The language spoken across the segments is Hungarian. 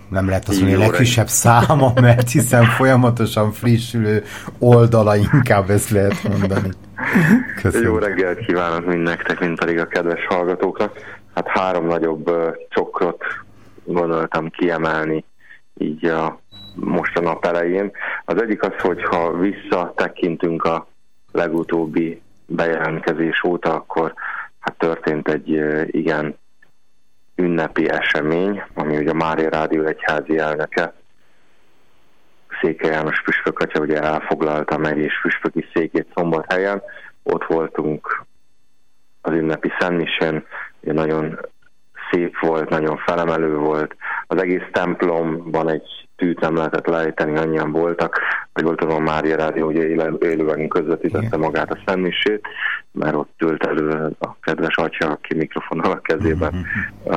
nem lehet azt mondani, a legfrissebb száma, mert hiszen folyamatosan frissülő oldala, inkább ezt lehet mondani. Köszönöm. Jó reggelt kívánok mindnektek, mint pedig a kedves hallgatóknak. Hát 3 nagyobb csokrot gondoltam kiemelni így most a nap elején. Az egyik az, hogyha visszatekintünk a legutóbbi bejelentkezés óta, akkor hát történt egy igen ünnepi esemény, ami ugye a Mária Rádió egyházi elnöke, Székely János püspök atya ugye elfoglalta megyés püspöki székét Szombathelyen. Ott voltunk az ünnepi szentmisén, ugye nagyon szép volt, nagyon felemelő volt. Az egész templomban egy tűt nem lehetett lejteni, annyian voltak, hogy volt azon Mária Rádió, ugye élőben közvetítette magát a szentmisét, mert ott ült elő a kedves atya, aki mikrofonnal a kezében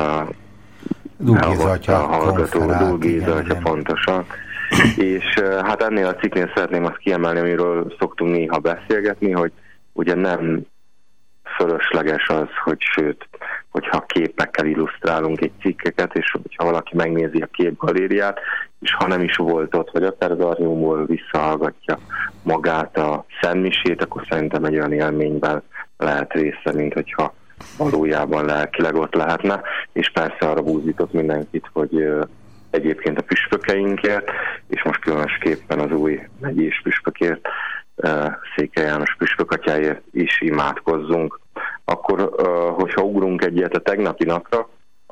a hallgató, Dúl atya pontosan. És hát ennél a cikknél szeretném azt kiemelni, amiről szoktunk néha beszélgetni, hogy ugye nem fölösleges az, hogy sőt, hogyha képekkel illusztrálunk egy cikkeket, és hogyha valaki megnézi a képgalériát, és ha nem is volt ott, vagy akár az archívumból visszahallgatja magát a szentmisét, akkor szerintem egy olyan élményben lehet része, mint hogyha valójában lelkileg ott lehetne, és persze arra búzított mindenkit, hogy egyébként a püspökeinkért, és most különösképpen az új megyés püspökért, Székely János püspök atyáért is imádkozzunk. Akkor, hogyha ugrunk egyet a tegnapi napra,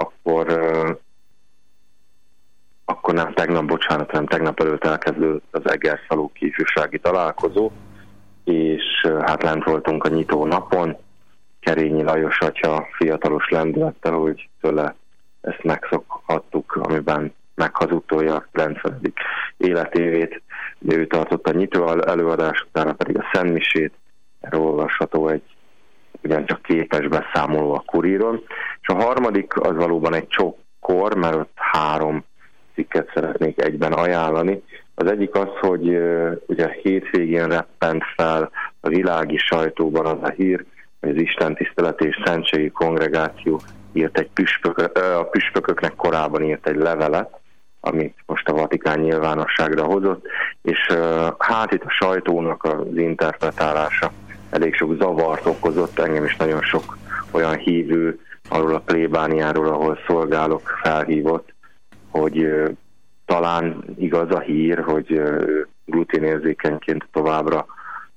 akkor nem tegnap előtt elkezdődött az Egerszalóki ifjúsági találkozó, és hát lent voltunk a nyitó napon, Kerényi Lajos atya fiatalos lendülettel, hogy tőle ezt megszokhattuk, amiben meghazudtolja a 90. életévét. Ő tartott a nyitó előadás, utána pedig a szentmisét, erről olvasható egy ugyancsak képes beszámoló a Kuríron. És a harmadik az valóban egy csokkor, mert ott 3 cikket szeretnék egyben ajánlani. Az egyik az, hogy ugye hétvégén reppent fel a világi sajtóban az a hír, hogy az istentiszteleti és szentségi kongregáció írt egy a püspököknek korábban írt egy levelet, amit most a Vatikán nyilvánosságra hozott, és hát itt a sajtónak az interpretálása elég sok zavart okozott, engem is nagyon sok olyan hívő arról a plébániáról, ahol szolgálok, felhívott, hogy talán igaz a hír, hogy gluténérzékenyként továbbra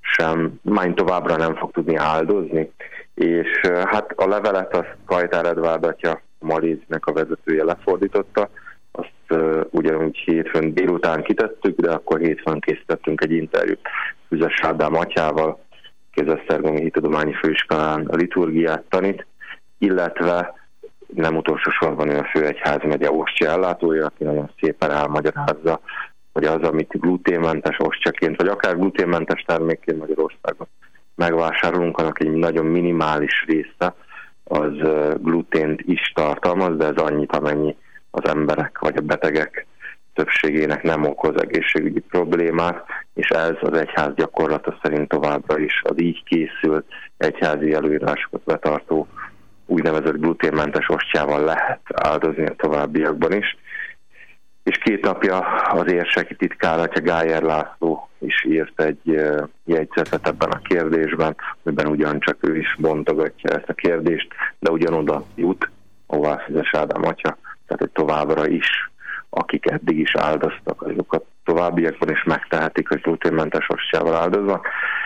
nem fog tudni áldozni, és hát a levelet azt Kajtár Edvárd atya, Maléznek a vezetője lefordította, azt ugyanúgy hétfőn délután kitettük, de akkor hétfőn készítettünk egy interjút Füzes Ádám atyával, aki az Esztergomi Hittudományi Főiskolán a liturgiát tanít, illetve nem utolsó sorban ő a Főegyházmegye ostya ellátója, aki nagyon szépen elmagyarázza, hogy az, amit gluténmentes ostyaként, vagy akár gluténmentes termékként Magyarországon megvásárolunk, annak egy nagyon minimális része az glutént is tartalmaz, de ez annyit, amennyi az emberek vagy a betegek többségének nem okoz egészségügyi problémát, és ez az egyház gyakorlata szerint továbbra is az így készült egyházi előírásokat betartó úgynevezett gluténmentes ostjával lehet áldozni a továbbiakban is. És 2 napja az érseki titkár atya Gájer László is írt egy jegyzetet ebben a kérdésben, amiben ugyancsak ő is bontogatja ezt a kérdést, de ugyanoda jut, ahová Füzes Ádám atya, tehát hogy továbbra is, akik eddig is áldoztak, azokat továbbiakban is megtehetik, hogy gluténmentes ostjával áldoznak,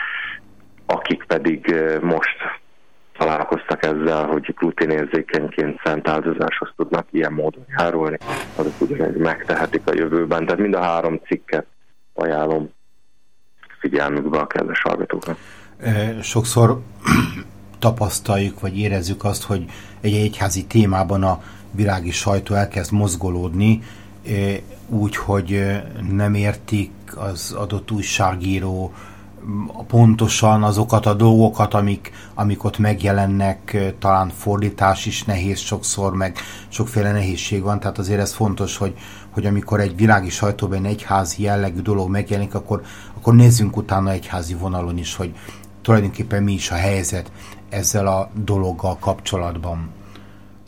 akik pedig most találkoztak ezzel, hogy gluténérzékenyként szent áldozáshoz tudnak ilyen módon járulni, azok ugyanúgy megtehetik a jövőben. Tehát mind a 3 cikket ajánlom figyelmükbe a kedves hallgatóknak. Sokszor tapasztaljuk, vagy érezzük azt, hogy egy egyházi témában a világi sajtó elkezd mozgolódni, úgy, hogy nem értik az adott újságíró pontosan azokat a dolgokat, amik ott megjelennek, talán fordítás is nehéz sokszor, meg sokféle nehézség van, tehát azért ez fontos, hogy amikor egy világi sajtóban egyházi jellegű dolog megjelenik, akkor nézzünk utána egyházi vonalon is, hogy tulajdonképpen mi is a helyzet ezzel a dologgal kapcsolatban.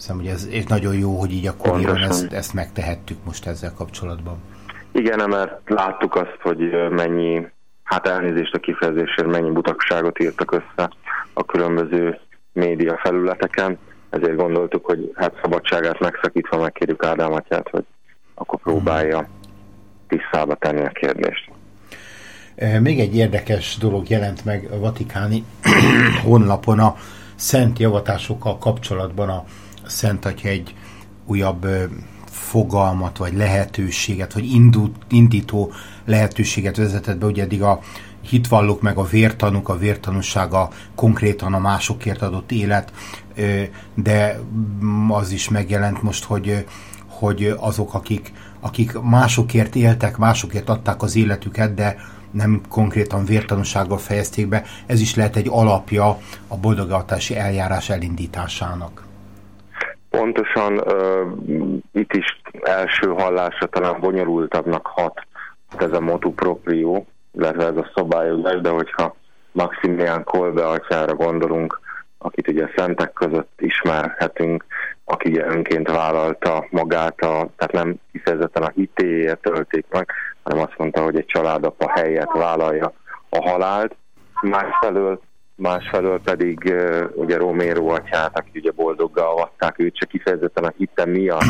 Hiszem, hogy ez nagyon jó, hogy így a Kuríron ezt megtehettük most ezzel kapcsolatban. Igen, mert láttuk azt, hogy mennyi, hát elnézést a kifejezésért, mennyi butakságot írtak össze a különböző média felületeken, ezért gondoltuk, hogy hát szabadságát megszakítva megkérjük Ádám atyát, hogy akkor próbálja tisztába tenni a kérdést. Még egy érdekes dolog jelent meg a vatikáni honlapon a szent javatásokkal kapcsolatban. A Szent Atya egy újabb fogalmat, vagy lehetőséget, vagy indító lehetőséget vezetett be, ugye eddig a hitvallók meg a vértanúk, a vértanúsága konkrétan a másokért adott élet, de az is megjelent most, hogy azok, akik másokért éltek, másokért adták az életüket, de nem konkrétan vértanúsággal fejezték be, ez is lehet egy alapja a boldogatási eljárás elindításának. Pontosan, itt is első hallásra talán bonyolultabbnak hat ez a motu proprio, illetve ez a szabályozás, de hogyha Maximilián Kolbe atyára gondolunk, akit ugye szentek között ismerhetünk, aki ugye önként vállalta magát, tehát nem kifejezetten a hitéért tölték meg, hanem azt mondta, hogy egy családapa helyett vállalja a halált. Másfelől pedig ugye Romero atyát, aki ugye boldoggá avatták, őt csak kifejezetten a hite miatt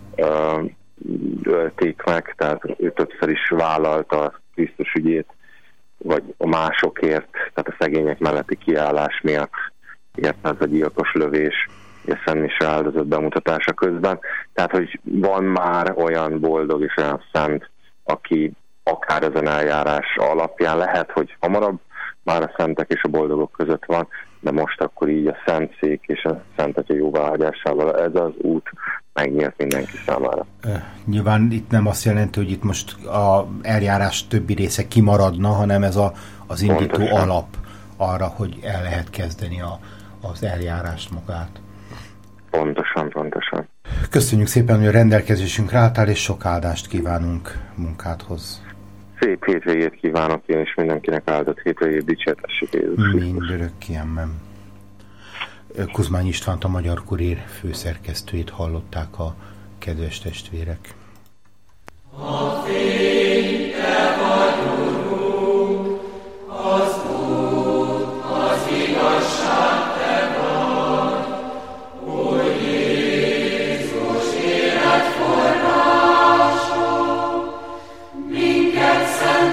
ölték meg, tehát ő többször is vállalta a Krisztus ügyét, vagy a másokért, tehát a szegények melletti kiállás miatt ért ez a gyilkos lövés, a Szent Mise áldozat bemutatása közben. Tehát, hogy van már olyan boldog és olyan szent, aki akár ezen eljárás alapján lehet, hogy hamarabb már a szentek és a boldogok között van, de most akkor így a Szentszék és a Szent Atya jóváhagyásával ez az út megnyílt mindenki számára. Nyilván itt nem azt jelenti, hogy itt most az eljárás többi része kimaradna, hanem ez az indító pontosan alap arra, hogy el lehet kezdeni az eljárást magát. Pontosan. Köszönjük szépen, hogy a rendelkezésünkre álltál, és sok áldást kívánunk munkádhoz. Szép hétvégét kívánok én, és mindenkinek áldott hétvégét, dicsértessük Jézus Krisztus. Mindörökké, amen. Kuzmány Istvánt, a Magyar Kurír főszerkesztőjét hallották a kedves testvérek. A fény, te vagy, Urunk, az út, az igazság, te vagy, Úr Jézus, élet forrása, minket szent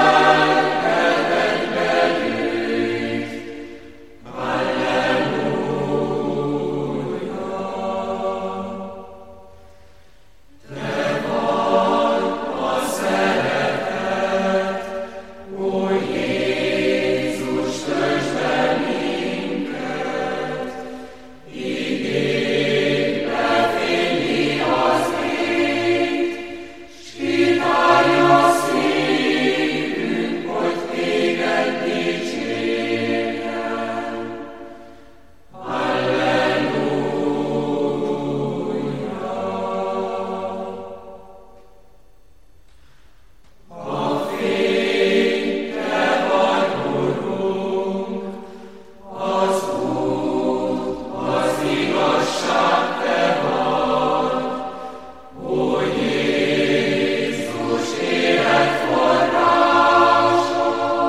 lelkedbe gyűjt. Halleluja! Te vagy a szeretet, ó Jézus, töltsd be minket, igédbe fényli az ég, s kitárja szívünk, hogy téged dicsérjen. Halleluja! A fény, te vagy, Urunk, az út, az igazság, te vagy, ó Jézus, élet forrása,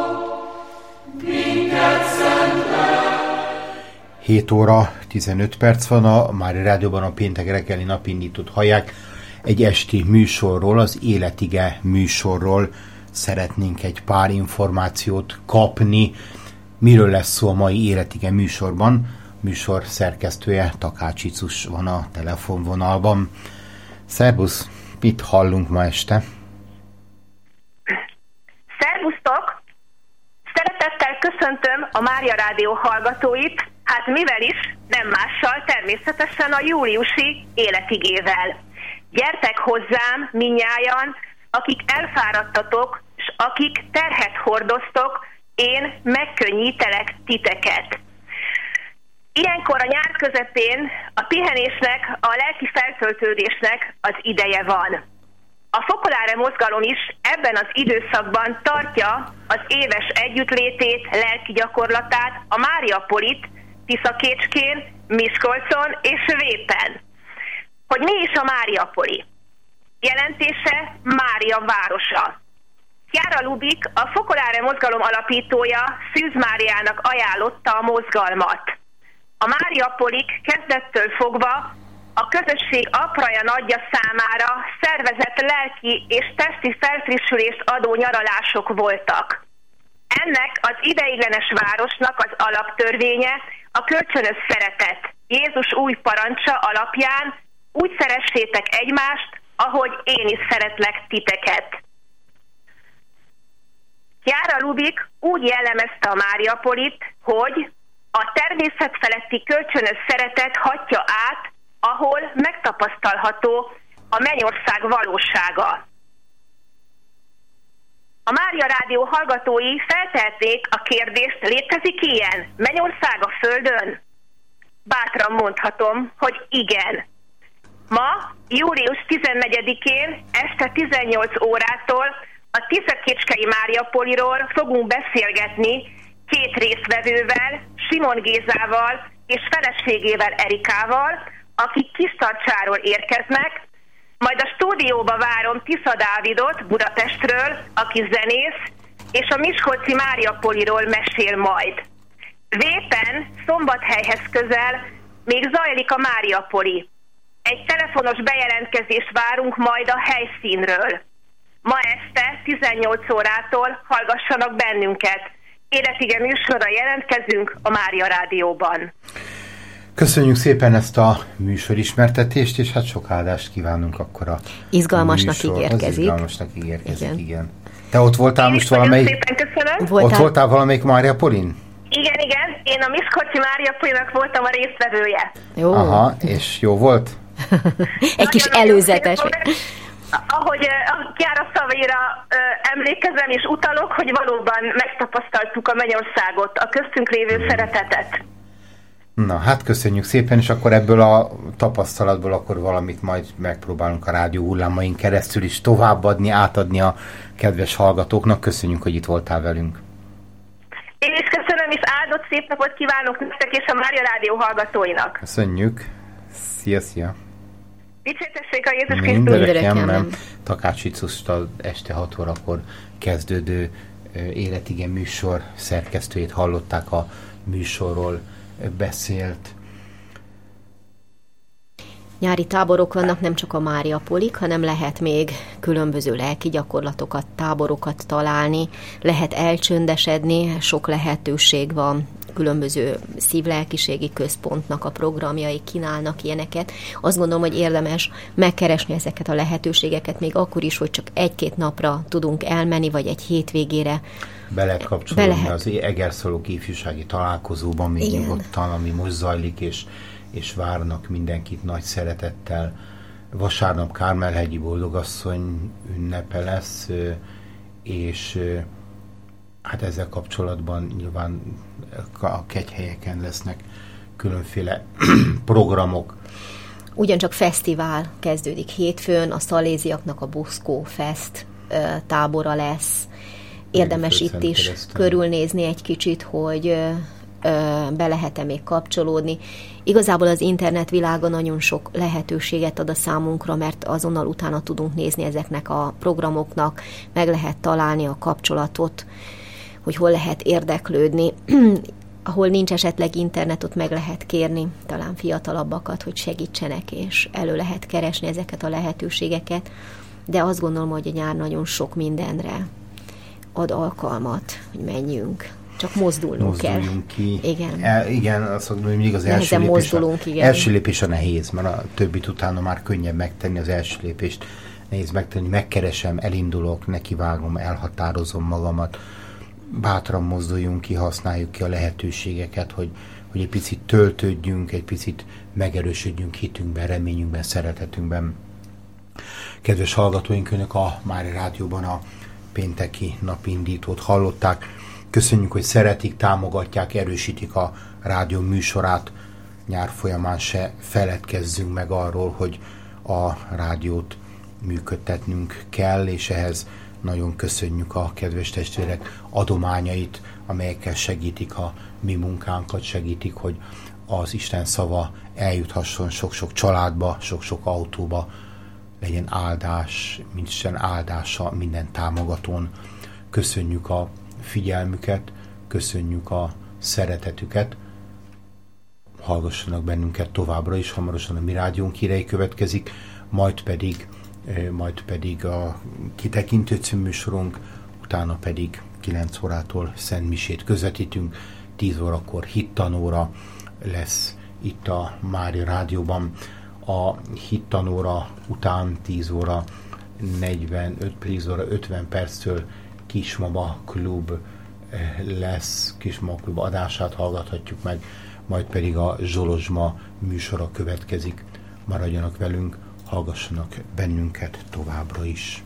minket szentel. 7 óra 15 perc van, a Mária Rádióban a péntek reggeli napindítót hallják. Egy esti műsorról, az Életige műsorról szeretnénk egy pár információt kapni. Miről lesz szó a mai Életige műsorban? Műsor szerkesztője Takács Icus van a telefonvonalban. Szerbusz, mit hallunk ma este? Szervusztok! Szeretettel köszöntöm a Mária Rádió hallgatóit, hát mivel is, nem mással, természetesen a júliusi életigével. Gyertek hozzám, mindnyájan, akik elfáradtatok, s akik terhet hordoztok, én megkönnyítelek titeket. Ilyenkor a nyár közepén a pihenésnek, a lelki feltöltődésnek az ideje van. A Focolare mozgalom is ebben az időszakban tartja az éves együttlétét, lelki gyakorlatát a Máriapolit, Tiszakécskén Miskolcon és Vépen. Hogy mi is a Máriapoli? Jelentése Mária városa. Chiara Lubich, a Focolare mozgalom alapítója Szűz Máriának ajánlotta a mozgalmat. A Máriapolik kezdettől fogva a közösség apraja nagyja számára szervezett lelki és testi felfrissülést adó nyaralások voltak. Ennek az ideiglenes városnak az alaptörvénye a kölcsönös szeretet. Jézus új parancsa alapján úgy szeressétek egymást, ahogy én is szeretlek titeket. Chiara Lubich úgy jellemezte a Máriapolit, hogy a természet feletti kölcsönös szeretet hatja át, ahol megtapasztalható a mennyország valósága. A Mária Rádió hallgatói feltehették a kérdést, létezik ilyen? Mennyország a Földön? Bátran mondhatom, hogy igen. Ma, július 14-én este 18 órától a Tiszakicskei Máriapoliról fogunk beszélgetni két résztvevővel, Simon Gézával és feleségével Erikával, akik Kistarcsáról érkeznek, majd a stúdióba várom Tisza Dávidot Budapestről, aki zenész, és a miskolci Máriapoliról mesél majd. Vépen, Szombathelyhez közel még zajlik a Máriapoli. Egy telefonos bejelentkezést várunk majd a helyszínről. Ma este 18 órától hallgassanak bennünket. Életige műsorra jelentkezünk a Mária Rádióban. Köszönjük szépen ezt a műsorismertetést, és hát sok áldást kívánunk akkor a izgalmasnak ígérkezik. Izgalmasnak ígérkezik, igen. Te ott voltál most valamelyik? Szépen köszönöm. Ott voltál valamelyik Máriapolin? Igen. Én a miskolci Máriapolinak voltam a résztvevője. Jó. Aha, és jó volt? Egy kis előzetes. Ahogy a Chiara szavaira emlékezem és utalok, hogy valóban megtapasztaltuk a mennyországot, a köztünk lévő szeretetet. Na, hát köszönjük szépen, és akkor ebből a tapasztalatból akkor valamit majd megpróbálunk a rádió hullámain keresztül is továbbadni, átadni a kedves hallgatóknak. Köszönjük, hogy itt voltál velünk. Én is köszönöm, és áldott szép napot kívánok nektek és a Mária Rádió hallgatóinak. Köszönjük. Szia. Dicsértessék a Jézus Krisztus. Mindenekemben Takács Icustal este 6 órakor kezdődő Életige műsor szerkesztőjét hallották, a műsorról beszélt. Nyári táborok vannak, nem csak a Máriapolik, hanem lehet még különböző lelki gyakorlatokat, táborokat találni, lehet elcsöndesedni, sok lehetőség van, különböző szívlelkiségi központnak a programjai kínálnak ilyeneket. Azt gondolom, hogy érdemes megkeresni ezeket a lehetőségeket, még akkor is, hogy csak 1-2 napra tudunk elmenni, vagy egy hétvégére. Be lehet kapcsolódni az Egerszalók ifjúsági találkozóban, még nyugodtan, ami most zajlik, és várnak mindenkit nagy szeretettel. Vasárnap Kármelhegyi Boldogasszony ünnepe lesz, és hát ezzel kapcsolatban nyilván a kegyhelyeken lesznek különféle programok. Ugyancsak fesztivál kezdődik hétfőn, a szaléziaknak a Buszkó Fest tábora lesz. Érdemes itt is körülnézni egy kicsit, hogy be lehet-e még kapcsolódni. Igazából az internetvilága nagyon sok lehetőséget ad a számunkra, mert azonnal utána tudunk nézni ezeknek a programoknak, meg lehet találni a kapcsolatot, hogy hol lehet érdeklődni. Ahol nincs esetleg internet, ott meg lehet kérni talán fiatalabbakat, hogy segítsenek, és elő lehet keresni ezeket a lehetőségeket. De azt gondolom, hogy a nyár nagyon sok mindenre ad alkalmat, hogy menjünk. Csak mozduljunk kell. Ki. Igen. Igen, azt mondom, hogy mindig az első lépés a nehéz, mert a többit utána már könnyebb megtenni, az első lépést nehéz megtenni, megkeresem, elindulok, nekivágom, elhatározom magamat, bátran mozduljunk ki, használjuk ki a lehetőségeket, hogy egy picit töltődjünk, egy picit megerősödjünk hitünkben, reményünkben, szeretetünkben. Kedves hallgatóink, önök a Mária Rádióban a pénteki napindítót hallották. Köszönjük, hogy szeretik, támogatják, erősítik a rádió műsorát. Nyár folyamán se feledkezzünk meg arról, hogy a rádiót működtetnünk kell, és ehhez nagyon köszönjük a kedves testvérek adományait, amelyekkel segítik a mi munkánkat, segítik, hogy az Isten szava eljuthasson sok-sok családba, sok-sok autóba, legyen áldás, Isten áldása minden támogatón. Köszönjük a figyelmüket, köszönjük a szeretetüket, hallgassanak bennünket továbbra is, hamarosan a mi rádiónk hírei következik, majd pedig a Kitekintő című műsorunk, utána pedig 9 órától Szent Misét közvetítünk, 10 órakor hittanóra lesz itt a Mária Rádióban. A hittanóra után 10 óra 50 perctől Kismama Klub lesz, Kismama Klub adását hallgathatjuk meg, majd pedig a Zsolozsma műsora következik. Maradjanak velünk, hallgassanak bennünket továbbra is.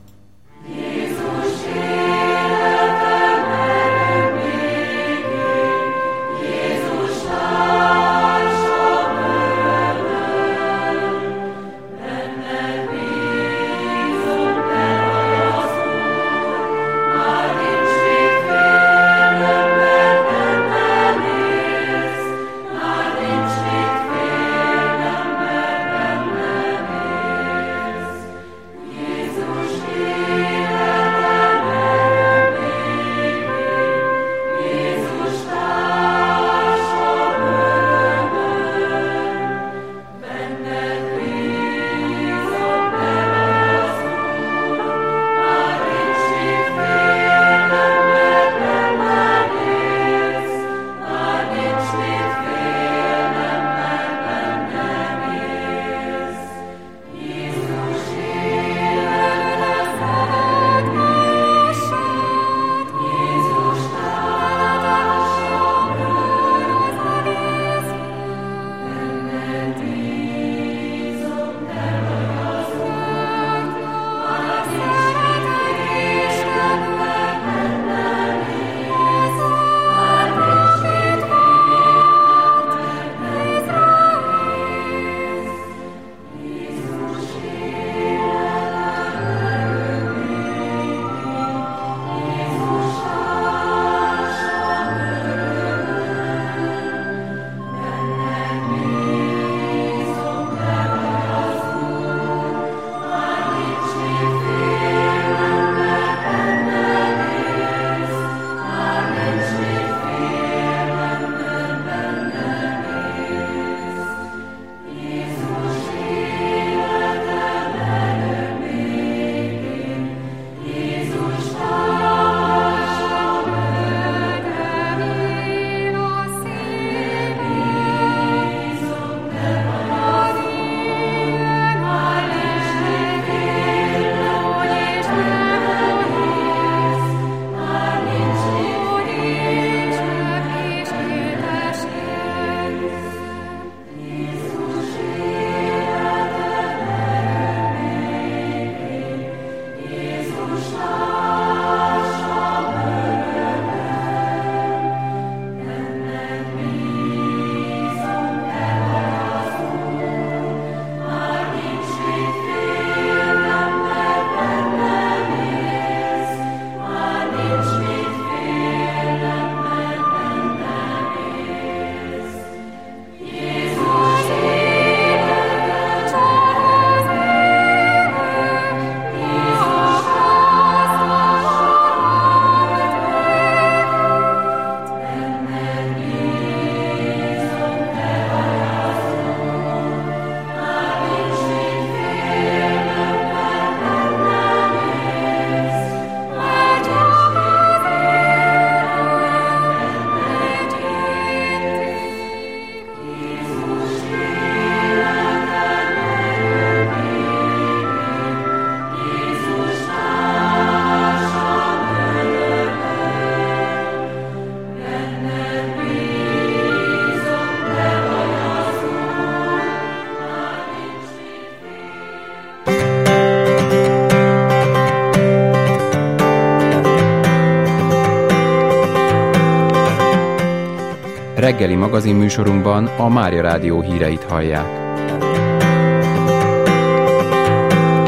Reggeli magazinműsorunkban a Mária Rádió híreit hallják.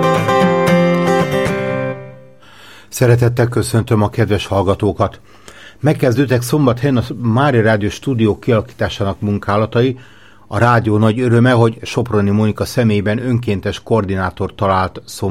Szeretettel köszöntöm a kedves hallgatókat! Megkezdődtek szombathelyen a Mária Rádió stúdió kialakításának munkálatai. A rádió nagy öröme, hogy Soproni Mónika személyében önkéntes koordinátor talált